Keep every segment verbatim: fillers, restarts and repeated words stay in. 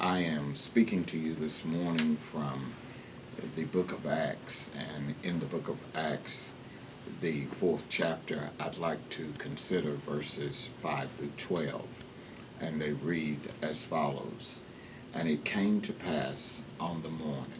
I am speaking to you this morning from the book of Acts, and in the book of Acts, the fourth chapter, I'd like to consider verses five through twelve, and they read as follows. And it came to pass on the morning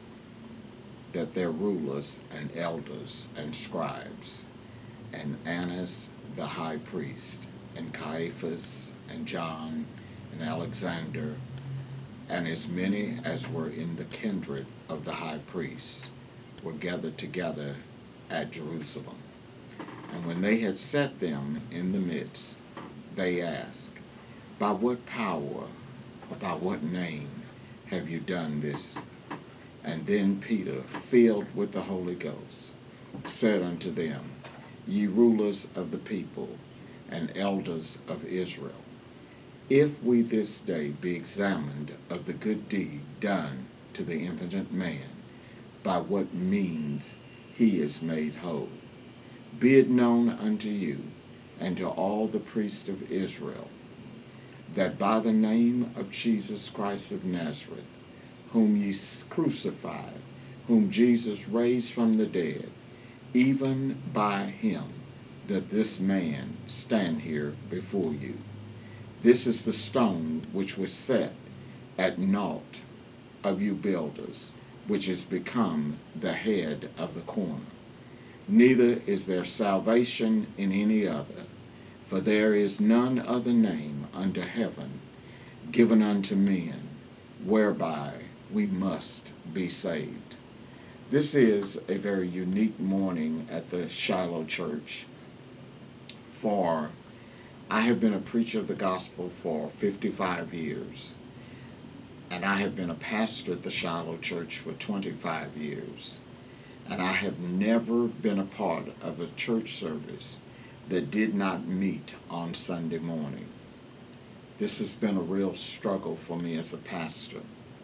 that their rulers and elders and scribes, and Annas the high priest, and Caiaphas, and John, and Alexander, and as many as were in the kindred of the high priest, were gathered together at Jerusalem. And when they had set them in the midst, they asked, By what power, or by what name have you done this? And then Peter, filled with the Holy Ghost, said unto them, Ye rulers of the people, and elders of Israel, if we this day be examined of the good deed done to the impotent man, by what means he is made whole, be it known unto you and to all the priests of Israel, that by the name of Jesus Christ of Nazareth, whom ye crucified, whom Jesus raised from the dead, even by him that this man stand here before you. This is the stone which was set at naught of you builders, which is become the head of the corner. Neither is there salvation in any other, for there is none other name under heaven given unto men, whereby we must be saved. This is a very unique morning at the Shiloh Church, for I have been a preacher of the gospel for fifty-five years, and I have been a pastor at the Shiloh Church for twenty-five years, and I have never been a part of a church service that did not meet on Sunday morning. This has been a real struggle for me as a pastor.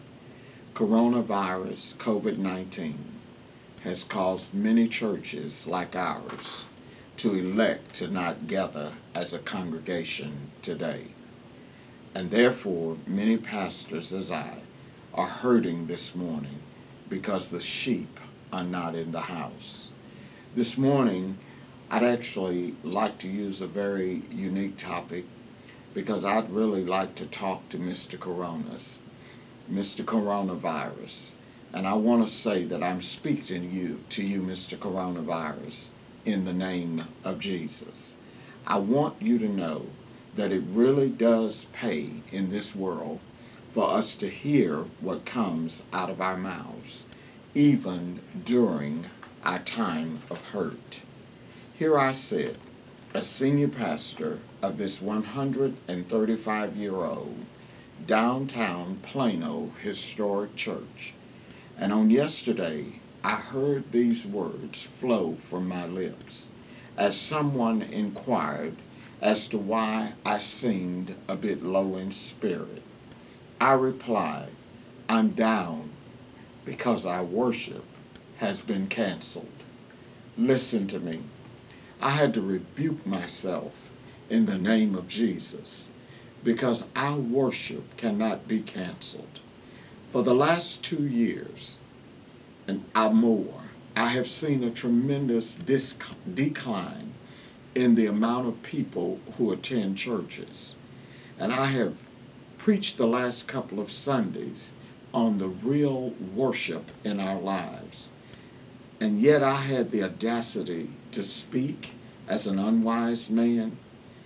Coronavirus, COVID nineteen, has caused many churches like ours to elect to not gather as a congregation today. And therefore, many pastors, as I, are hurting this morning because the sheep are not in the house. This morning, I'd actually like to use a very unique topic because I'd really like to talk to Mister Coronas, Mister Coronavirus. And I want to say that I'm speaking to you, to you, Mister Coronavirus, in the name of Jesus. I want you to know that it really does pay in this world for us to hear what comes out of our mouths, even during our time of hurt. Here I sit, a senior pastor of this one hundred thirty-five-year-old downtown Plano historic church, and on yesterday I heard these words flow from my lips as someone inquired as to why I seemed a bit low in spirit. I replied, I'm down because our worship has been canceled. Listen to me. I had to rebuke myself in the name of Jesus because our worship cannot be canceled. For the last two years, and more, I have seen a tremendous decline in the amount of people who attend churches. And I have preached the last couple of Sundays on the real worship in our lives. And yet I had the audacity to speak as an unwise man.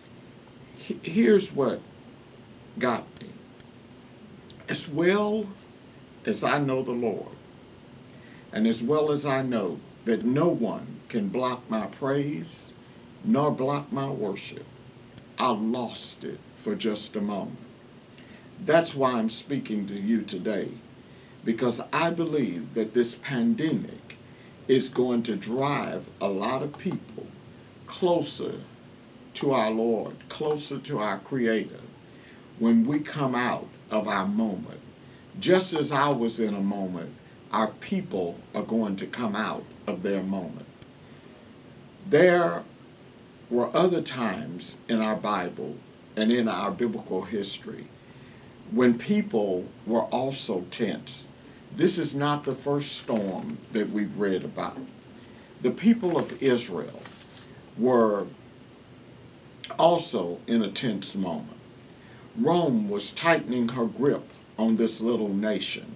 Here's what got me. As well as I know the Lord, and as well as I know that no one can block my praise nor block my worship, I lost it for just a moment. That's why I'm speaking to you today, because I believe that this pandemic is going to drive a lot of people closer to our Lord, closer to our Creator, when we come out of our moment. Just as I was in a moment, our people are going to come out of their moment. There were other times in our Bible and in our biblical history when people were also tense. This is not the first storm that we've read about. The people of Israel were also in a tense moment. Rome was tightening her grip on this little nation.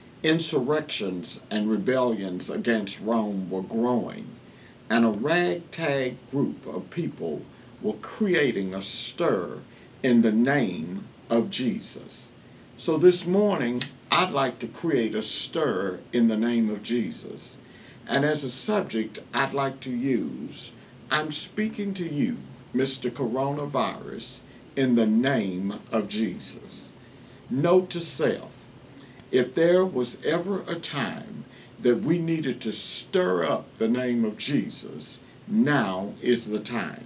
Insurrections and rebellions against Rome were growing, and a ragtag group of people were creating a stir in the name of Jesus. So this morning, I'd like to create a stir in the name of Jesus. And as a subject I'd like to use, I'm speaking to you, Mister Coronavirus, in the name of Jesus. Note to self, if there was ever a time that we needed to stir up the name of Jesus, now is the time.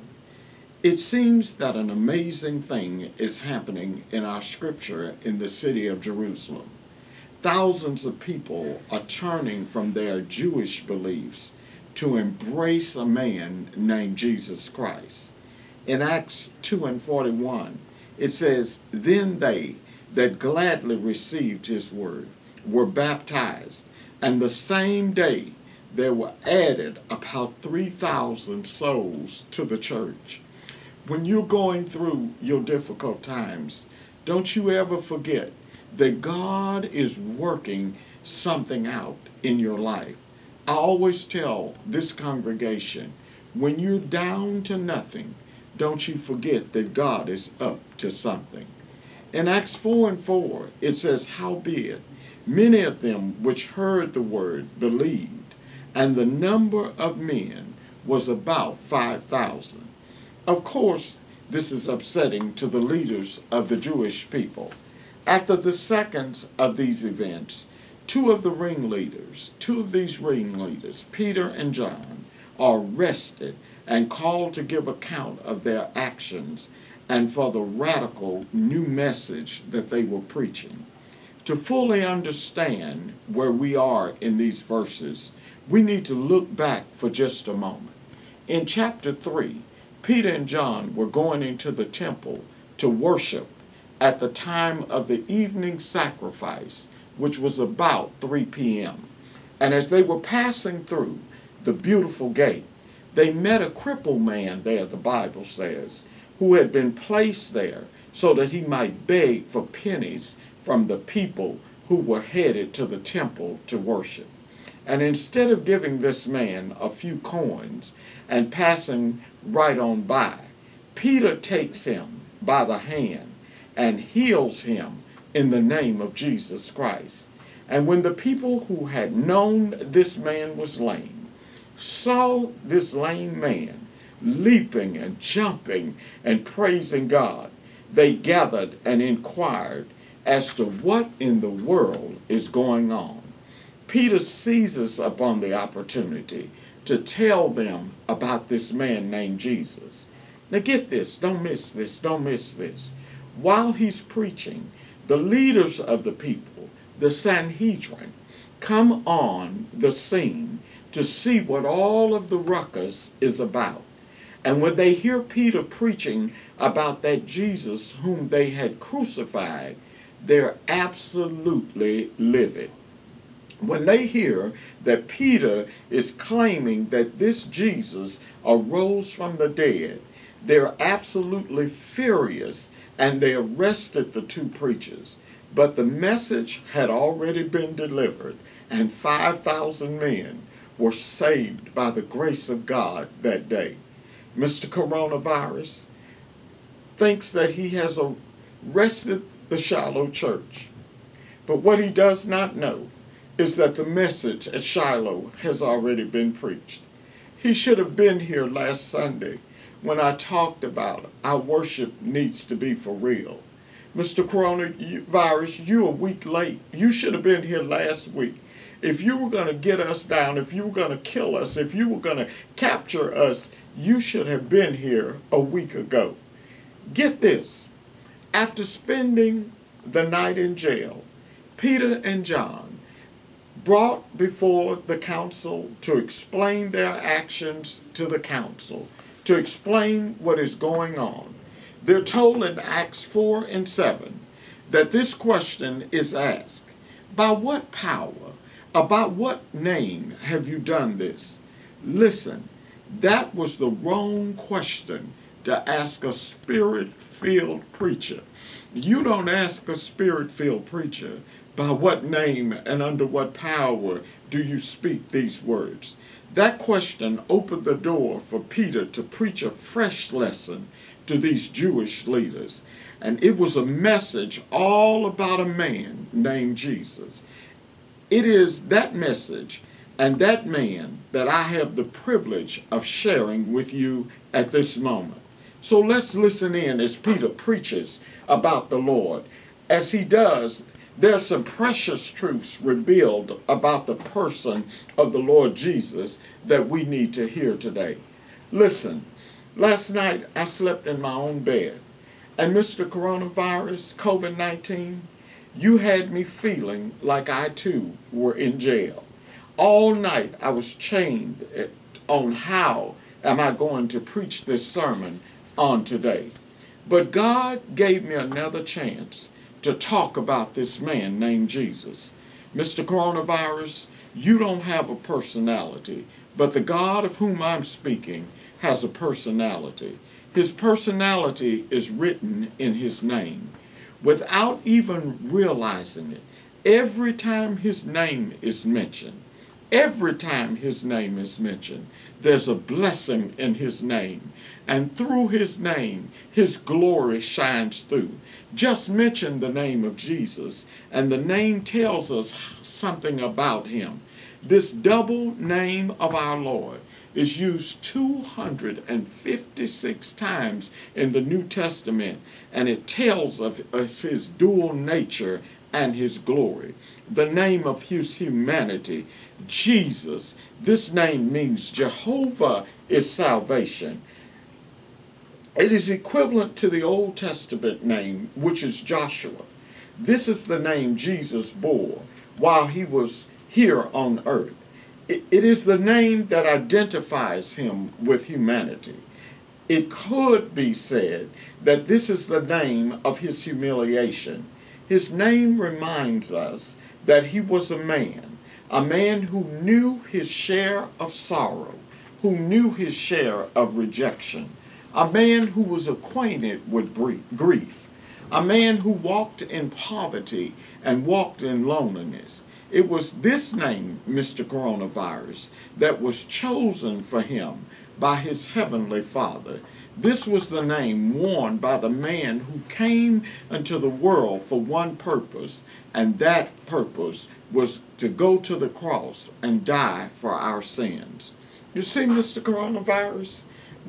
It seems that an amazing thing is happening in our scripture in the city of Jerusalem. Thousands of people are turning from their Jewish beliefs to embrace a man named Jesus Christ. In Acts two and forty-one, it says, "Then they that gladly received his word were baptized, and the same day there were added about three thousand souls to the church." When you're going through your difficult times, don't you ever forget that God is working something out in your life. I always tell this congregation, when you're down to nothing, don't you forget that God is up to something. In Acts four and four, it says, "Howbeit, many of them which heard the word believed, and the number of men was about five thousand. Of course, this is upsetting to the leaders of the Jewish people. After the seconds of these events, two of the ringleaders, two of these ringleaders, Peter and John, are arrested and called to give account of their actions and for the radical new message that they were preaching. To fully understand where we are in these verses, we need to look back for just a moment. In chapter three, Peter and John were going into the temple to worship at the time of the evening sacrifice, which was about three p.m. And as they were passing through the beautiful gate, they met a crippled man there, the Bible says, who had been placed there so that he might beg for pennies from the people who were headed to the temple to worship. And instead of giving this man a few coins and passing right on by, Peter takes him by the hand and heals him in the name of Jesus Christ. And when the people who had known this man was lame saw this lame man leaping and jumping and praising God, they gathered and inquired as to what in the world is going on. Peter seizes upon the opportunity to tell them about this man named Jesus. Now get this, don't miss this, don't miss this. While he's preaching, the leaders of the people, the Sanhedrin, come on the scene to see what all of the ruckus is about. And when they hear Peter preaching about that Jesus whom they had crucified, they're absolutely livid. When they hear that Peter is claiming that this Jesus arose from the dead, they're absolutely furious, and they arrested the two preachers. But the message had already been delivered, and five thousand men were saved by the grace of God that day. Mister Coronavirus thinks that he has arrested the Shiloh church. But what he does not know is that the message at Shiloh has already been preached. He should have been here last Sunday when I talked about our worship needs to be for real. Mister Coronavirus, you're a week late. You should have been here last week. If you were going to get us down, if you were going to kill us, if you were going to capture us, you should have been here a week ago. Get this. After spending the night in jail, Peter and John brought before the council to explain their actions to the council, to explain what is going on. They're told in Acts four and seven that this question is asked. By what power, about what name have you done this? Listen, that was the wrong question to ask a spirit-filled preacher. You don't ask a spirit-filled preacher, by what name and under what power do you speak these words? That question opened the door for Peter to preach a fresh lesson to these Jewish leaders. And it was a message all about a man named Jesus. It is that message and that man that I have the privilege of sharing with you at this moment. So let's listen in as Peter preaches about the Lord. As he does, there's some precious truths revealed about the person of the Lord Jesus that we need to hear today. Listen, last night I slept in my own bed. And Mister Coronavirus, COVID nineteen, you had me feeling like I too were in jail. All night I was chained on how am I going to preach this sermon on today. But God gave me another chance to talk about this man named Jesus. Mister Coronavirus, you don't have a personality, but the God of whom I'm speaking has a personality. His personality is written in his name. Without even realizing it, every time his name is mentioned, every time his name is mentioned, there's a blessing in his name. And through his name, his glory shines through. Just mention the name of Jesus, and the name tells us something about him. This double name of our Lord is used two hundred fifty-six times in the New Testament, and it tells of us his dual nature and his glory. The name of his humanity, Jesus. This name means Jehovah is salvation. It is equivalent to the Old Testament name, which is Joshua. This is the name Jesus bore while he was here on earth. It, it is the name that identifies him with humanity. It could be said that this is the name of his humiliation. His name reminds us that he was a man, a man who knew his share of sorrow, who knew his share of rejection, a man who was acquainted with grief, a man who walked in poverty and walked in loneliness. It was this name, Mister Coronavirus, that was chosen for him by his heavenly Father. This was the name worn by the man who came into the world for one purpose, and that purpose was to go to the cross and die for our sins. You see, Mister Coronavirus,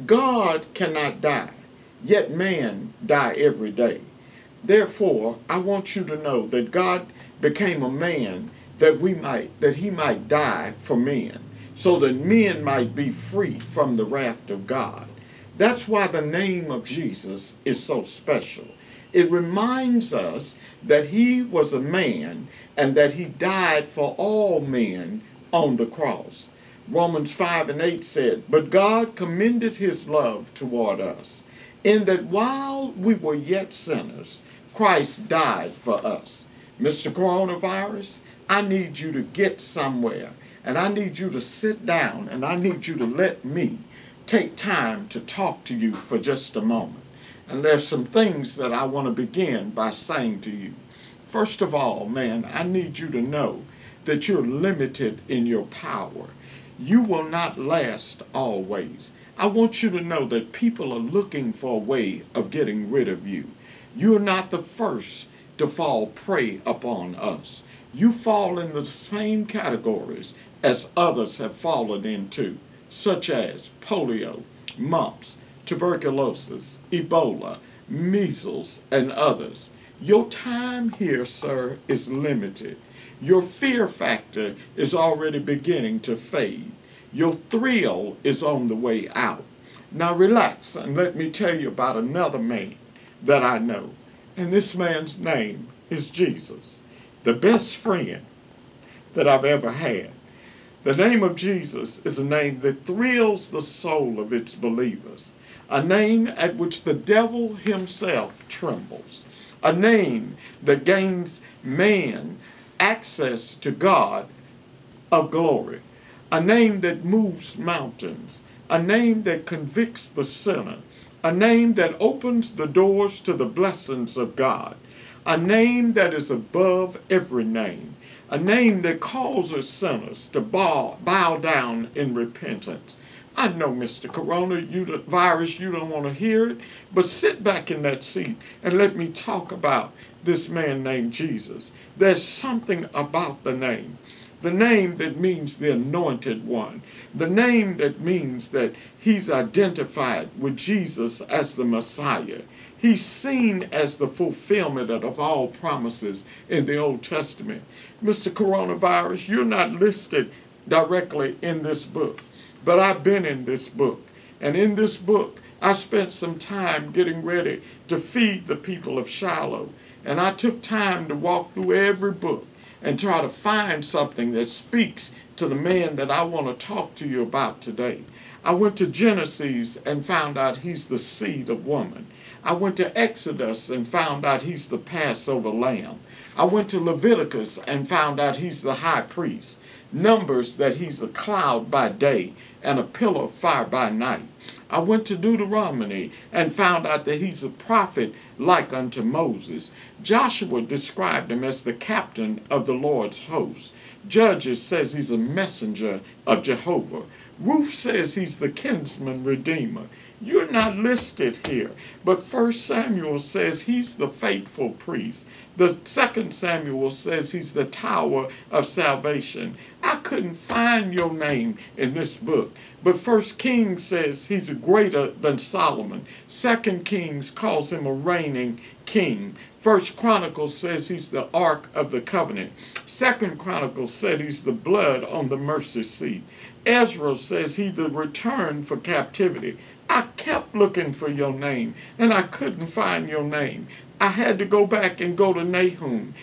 God cannot die, yet man die every day. Therefore, I want you to know that God became a man that we might, that he might die for men, so that men might be free from the wrath of God. That's why the name of Jesus is so special. It reminds us that he was a man and that he died for all men on the cross. Romans five and eight said, "But God commended his love toward us, in that while we were yet sinners, Christ died for us." Mister Coronavirus, I need you to get somewhere, and I need you to sit down, and I need you to let me take time to talk to you for just a moment. And there's some things that I want to begin by saying to you. First of all, man, I need you to know that you're limited in your power. You will not last always. I want you to know that people are looking for a way of getting rid of you. You're not the first to fall prey upon us. You fall in the same categories as others have fallen into, such as polio, mumps, tuberculosis, Ebola, measles, and others. Your time here, sir, is limited. Your fear factor is already beginning to fade. Your thrill is on the way out. Now relax and let me tell you about another man that I know. And this man's name is Jesus, the best friend that I've ever had. The name of Jesus is a name that thrills the soul of its believers, a name at which the devil himself trembles. a name that gains man access to God of glory, a name that moves mountains, a name that convicts the sinner, a name that opens the doors to the blessings of God, a name that is above every name, a name that causes sinners to bow, bow down in repentance. I know, Mister Coronavirus, you don't want to hear it, but sit back in that seat and let me talk about this man named Jesus. There's something about the name. The name that means the anointed one. The name that means that he's identified with Jesus as the Messiah. He's seen as the fulfillment of all promises in the Old Testament. Mister Coronavirus, you're not listed directly in this book, but I've been in this book. And in this book, I spent some time getting ready to feed the people of Shiloh. And I took time to walk through every book and try to find something that speaks to the man that I want to talk to you about today. I went to Genesis and found out he's the seed of woman. I went to Exodus and found out he's the Passover lamb. I went to Leviticus and found out he's the high priest. Numbers, that he's a cloud by day and a pillar of fire by night. I went to Deuteronomy and found out that he's a prophet like unto Moses. Joshua described him as the captain of the Lord's host. Judges says he's a messenger of Jehovah. Ruth says he's the kinsman redeemer. You're not listed here, but First Samuel says he's the faithful priest. The Second Samuel says he's the tower of salvation. I couldn't find your name in this book, but First Kings says he's greater than Solomon. Second Kings calls him a reigning king. First Chronicles says he's the Ark of the Covenant. Second Chronicles said he's the blood on the mercy seat. Ezra says he's the return for captivity. I kept looking for your name, and I couldn't find your name. I had to go back and go to Nahum.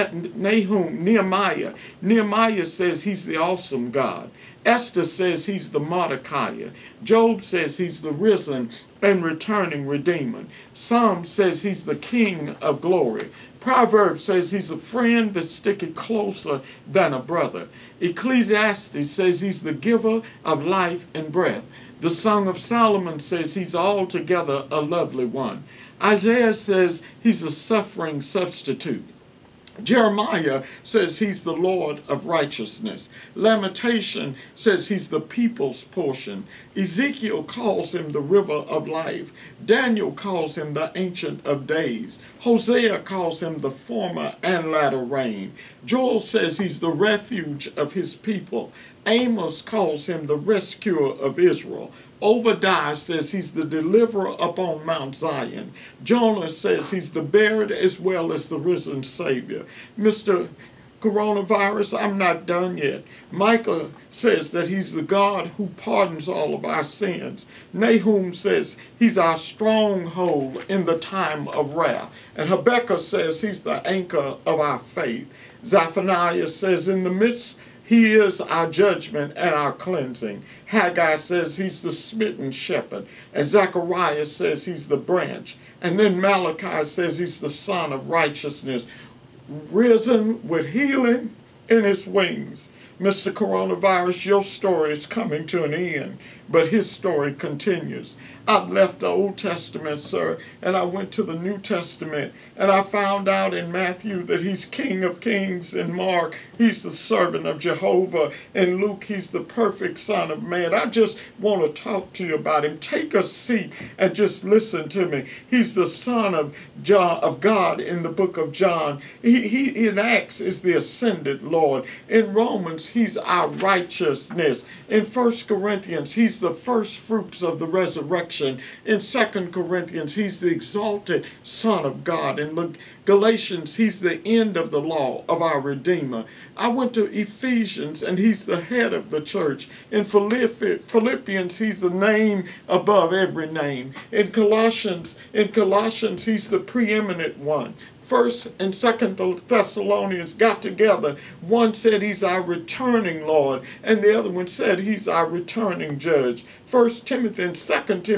Nahum, Nehemiah. Nehemiah says he's the awesome God. Esther says he's the Mordecai. Job says he's the risen and returning Redeemer. Psalm says he's the King of glory. Proverbs says he's a friend that's sticking closer than a brother. Ecclesiastes says he's the giver of life and breath. The Song of Solomon says he's altogether a lovely one. Isaiah says he's a suffering substitute. Jeremiah says he's the Lord of righteousness. Lamentation says he's the people's portion. Ezekiel calls him the river of life. Daniel calls him the Ancient of Days. Hosea calls him the former and latter rain. Joel says he's the refuge of his people. Amos calls him the rescuer of Israel. Obadiah says he's the deliverer upon Mount Zion. Jonah says he's the buried as well as the risen Savior. Mister Coronavirus, I'm not done yet. Micah says that he's the God who pardons all of our sins. Nahum says he's our stronghold in the time of wrath. And Habakkuk says he's the anchor of our faith. Zephaniah says in the midst he is our judgment and our cleansing. Haggai says he's the smitten shepherd. And Zechariah says he's the branch. And then Malachi says he's the son of righteousness, risen with healing in his wings. Mister Coronavirus, your story is coming to an end, but his story continues. I left the Old Testament, sir, and I went to the New Testament, and I found out in Matthew that he's King of Kings. In Mark, he's the servant of Jehovah. In Luke, he's the perfect Son of Man. I just want to talk to you about him. Take a seat and just listen to me. He's the Son of John, of God in the book of John. He, he in Acts is the ascended Lord. In Romans, he's our righteousness. In First Corinthians, he's the first fruits of the resurrection. In Second Corinthians, he's the exalted Son of God. In Galatians, he's the end of the law of our Redeemer. I went to Ephesians, and he's the head of the church. In Philippians, he's the name above every name. In Colossians, in Colossians, he's the preeminent one. First and Second Thessalonians got together. One said he's our returning Lord, and the other one said he's our returning judge. First Timothy and Second Timothy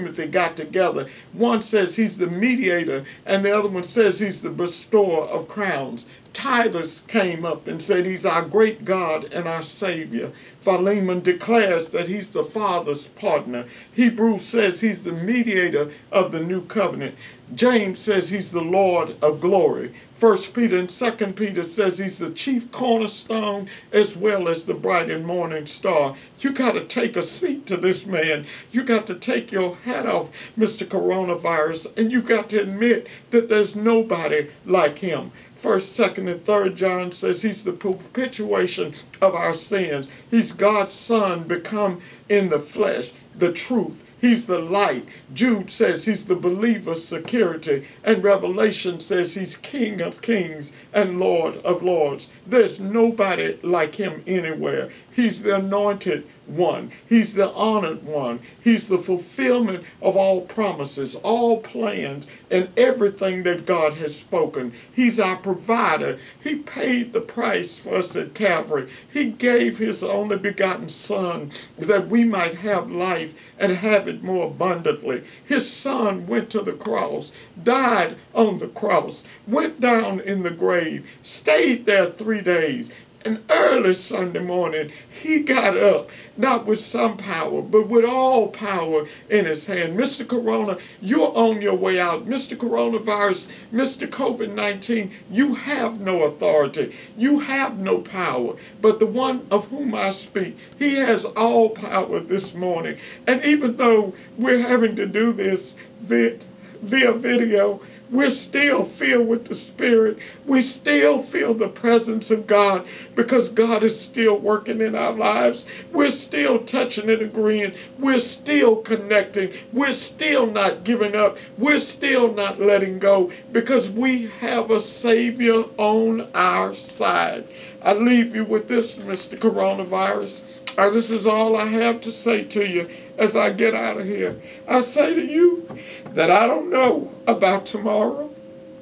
Timothy got together. One says he's the mediator, and the other one says he's the bestower of crowns. Titus came up and said he's our great God and our Savior. Philemon declares that he's the Father's partner. Hebrews says he's the mediator of the new covenant. James says he's the Lord of glory. First Peter and Second Peter says he's the chief cornerstone as well as the bright and morning star. You got to take a seat to this man. You got to take your hat off, Mister Coronavirus, and you got to admit that there's nobody like him. First, Second, and Third John says he's the perpetuation of our sins. He's God's Son become in the flesh, the truth. He's the light. Jude says he's the believer's security. And Revelation says he's King of kings and Lord of lords. There's nobody like him anywhere. He's the anointed one. He's the honored one. He's the fulfillment of all promises, all plans, and everything that God has spoken. He's our provider. He paid the price for us at Calvary. He gave his only begotten Son that we might have life and have it more abundantly. His Son went to the cross, died on the cross, went down in the grave, stayed there three days, and early Sunday morning, he got up, not with some power, but with all power in his hand. Mister Corona, you're on your way out. Mister Coronavirus, Mister COVID nineteen, you have no authority. You have no power. But the one of whom I speak, he has all power this morning. And even though we're having to do this via, via video, we're still filled with the Spirit. We still feel the presence of God because God is still working in our lives. We're still touching and agreeing. We're still connecting. We're still not giving up. We're still not letting go because we have a Savior on our side. I leave you with this, Mister Coronavirus. Uh, this is all I have to say to you as I get out of here. I say to you that I don't know about tomorrow.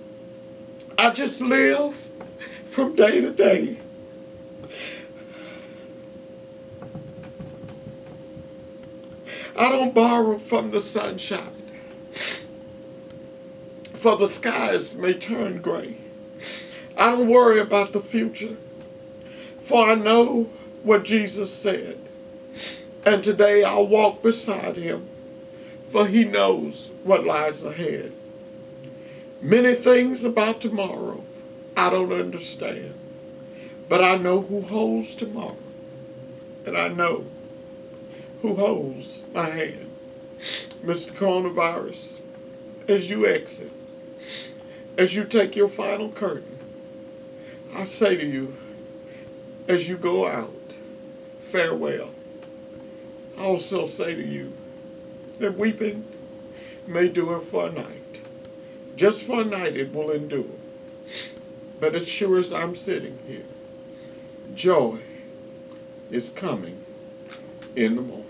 I just live from day to day. I don't borrow from the sunshine, for the skies may turn gray. I don't worry about the future, for I know what Jesus said. And today I'll walk beside him, for he knows what lies ahead. Many things about tomorrow I don't understand, but I know who holds tomorrow, and I know who holds my hand. Mister Coronavirus, as you exit, as you take your final curtain, I say to you, as you go out, farewell. I also say to you that weeping may endure for a night. Just for a night it will endure. But as sure as I'm sitting here, joy is coming in the morning.